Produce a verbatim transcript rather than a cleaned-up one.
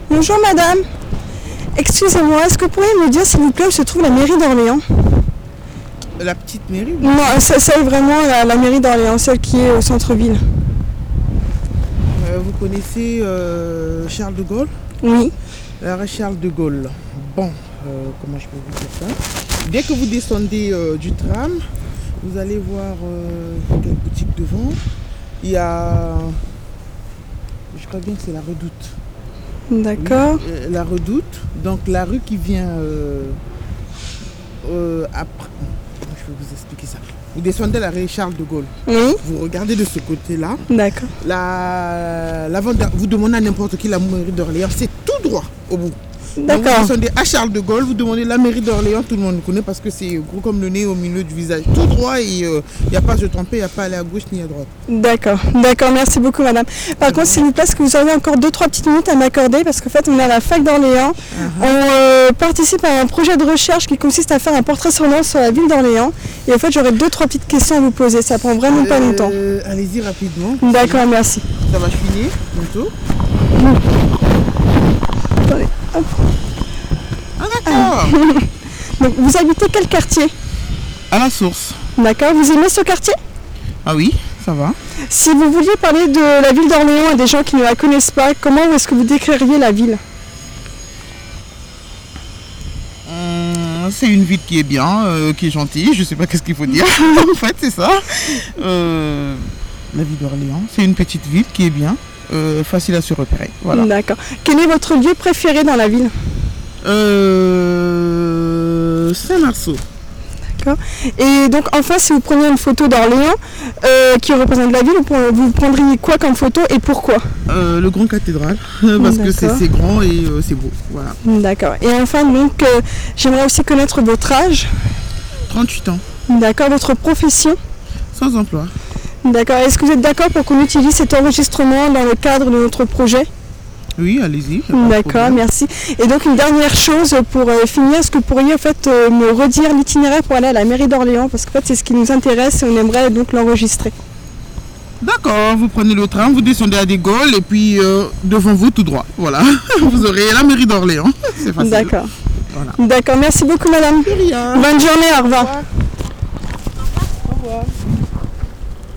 Bonjour madame. Excusez-moi, est-ce que vous pourriez me dire s'il vous plaît où se trouve la mairie d'Orléans? La petite mairie? Non, celle vraiment, la, la mairie d'Orléans, celle qui est au centre-ville. Euh, vous connaissez euh, Charles de Gaulle? Oui. L'arrêt Charles de Gaulle. Bon, euh, comment je peux vous dire ça? Dès que vous descendez euh, du tram, vous allez voir euh, quelle boutique devant. Il y a, je crois bien que c'est la Redoute. D'accord. Oui, euh, la Redoute, donc la rue qui vient euh, euh, après. Je vais vous expliquer ça. Vous descendez la rue Charles de Gaulle. Oui. Vous regardez de ce côté-là. D'accord. La, la, vous demandez à n'importe qui la mairie d'Orléans, c'est tout droit au bout. D'accord. Vous descendez à Charles de Gaulle, vous demandez la mairie d'Orléans, tout le monde le connaît parce que c'est gros comme le nez au milieu du visage. Tout droit et il euh, n'y a pas à se tromper, il n'y a pas à aller à gauche ni à droite. D'accord, d'accord, merci beaucoup madame. Par contre, s'il vous plaît, est-ce que vous auriez encore deux trois petites minutes à m'accorder? Parce qu'en fait, on est à la fac d'Orléans. Uh-huh. On euh, participe à un projet de recherche qui consiste à faire un portrait sonore sur la ville d'Orléans. Et en fait, j'aurais deux trois petites questions à vous poser. Ça prend vraiment euh, pas longtemps. Allez-y rapidement. D'accord, merci. Ça va finir bientôt. Mmh. Attendez, hop. Ah d'accord. Donc, vous habitez quel quartier? À la Source. D'accord, vous aimez ce quartier? Ah oui, ça va. Si vous vouliez parler de la ville d'Orléans à des gens qui ne la connaissent pas, comment est-ce que vous décririez la ville? hum, C'est une ville qui est bien, euh, qui est gentille, je sais pas qu'est-ce qu'il faut dire. En fait, c'est ça. Euh, la ville d'Orléans, c'est une petite ville qui est bien, euh, facile à se repérer. Voilà. D'accord. Quel est votre lieu préféré dans la ville? Euh, Saint-Marceau. D'accord. Et donc enfin, si vous preniez une photo d'Orléans euh, qui représente la ville, vous prendriez quoi comme photo et pourquoi? euh, Le Grand Cathédrale, parce que c'est grand et euh, c'est beau. Voilà. D'accord. Et enfin, donc, euh, j'aimerais aussi connaître votre âge. trente-huit ans. D'accord. Votre profession? Sans emploi. D'accord. Est-ce que vous êtes d'accord pour qu'on utilise cet enregistrement dans le cadre de notre projet? Oui, allez-y. D'accord, merci. Et donc une dernière chose pour euh, finir, est-ce que vous pourriez en fait euh, me redire l'itinéraire pour aller à la mairie d'Orléans? Parce qu'en fait c'est ce qui nous intéresse et on aimerait donc l'enregistrer. D'accord, vous prenez le train, vous descendez à De Gaulle et puis euh, devant vous tout droit. Voilà, vous aurez la mairie d'Orléans. C'est facile. D'accord. Voilà. D'accord, merci beaucoup madame. Rien. Bonne journée, au revoir. Au revoir.